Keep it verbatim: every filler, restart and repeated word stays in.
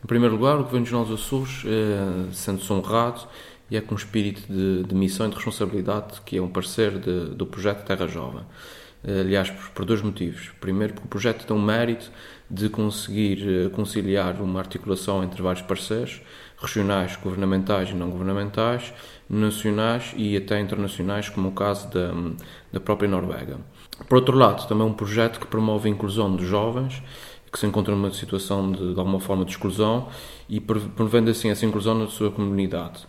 Em primeiro lugar, o Governo Regional dos Açores eh, sente-se honrado e é com espírito de, de missão e de responsabilidade que é um parceiro de, do projeto Terra Jovem. Aliás, por, por dois motivos. Primeiro, porque o projeto tem um mérito de conseguir conciliar uma articulação entre vários parceiros, regionais, governamentais e não governamentais, nacionais e até internacionais, como o caso da, da própria Noruega. Por outro lado, também é um projeto que promove a inclusão de jovens que se encontram numa situação de, de alguma forma de exclusão e promovendo assim essa inclusão na sua comunidade.